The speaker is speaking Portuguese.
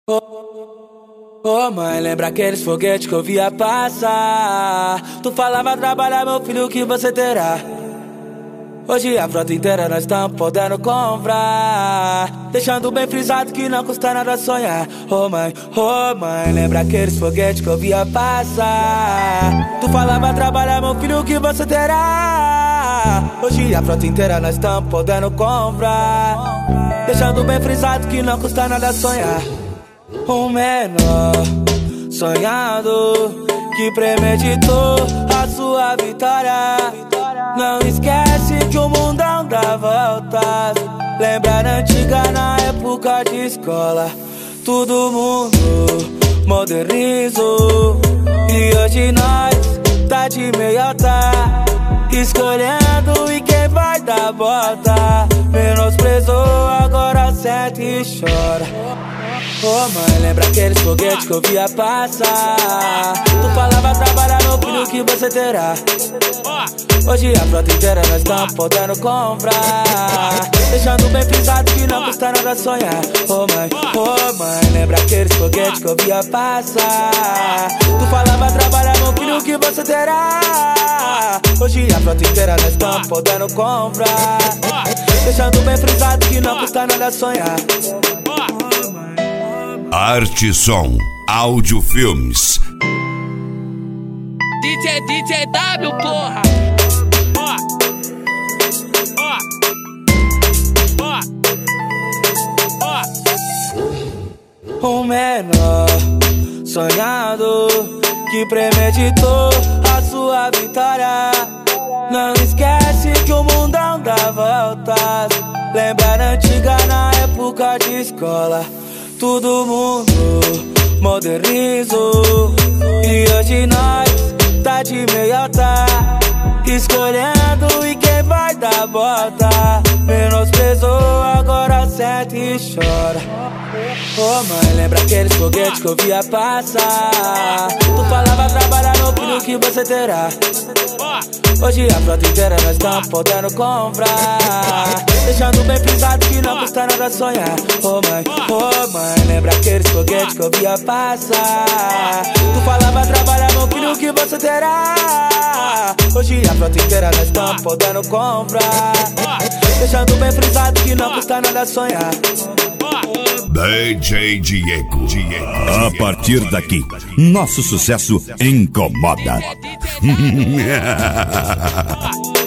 Ô mãe, lembra aqueles foguetes que eu via passar? Tu falava trabalhar, meu filho, que você terá. Hoje a frota inteira nós estamos podendo comprar, deixando bem frisado que não custa nada sonhar. Ô mãe, lembra aqueles foguetes que eu via passar? Tu falava trabalhar, meu filho, que você terá. Hoje a frota inteira nós estamos podendo comprar, deixando bem frisado que não custa nada sonhar. Um menor sonhado que premeditou a sua vitória. Não esquece que o mundão dá voltas. Lembra da antiga, na época de escola. Todo mundo modernizou e hoje nós tá de meiota, escolhendo e quem vai dar bota. Menosprezou, agora sente e chora. Ô mãe, lembra aqueles foguetes que eu via passar? Tu falava trabalhar, meu filho, que você terá. Hoje a frota inteira nós estamos podendo comprar, deixando bem frisado que não custa nada sonhar. Ô mãe, lembra aqueles foguetes que eu via passar? Tu falava trabalhar, meu filho, que você terá. Hoje a frota inteira nós estamos podendo comprar, deixando bem frisado que não custa nada sonhar. Arte Som Áudio Filmes. DJ W, porra. Um menor sonhado que premeditou a sua vitória. Não esquece que o mundão dá voltas. Lembra da antiga, na época de escola. Todo mundo modernizou e hoje nós tá de meiota, escolhendo e quem vai dar bota. Menosprezou, agora sente e chora. Ô mãe, lembra aqueles foguetes que eu via passar? Tu falava trabalhar, meu filho, que você terá. Hoje a frota inteira nós estamos podendo comprar, deixando bem frisado que não custa nada sonhar. Ô mãe, lembra aqueles foguetes que eu via passar? Tu falava trabalhar, meu filho, que você terá. Hoje a frota inteira nós estamos podendo comprar, deixando bem frisado que não custa nada sonhar. DJ Diego. A partir daqui, nosso sucesso incomoda.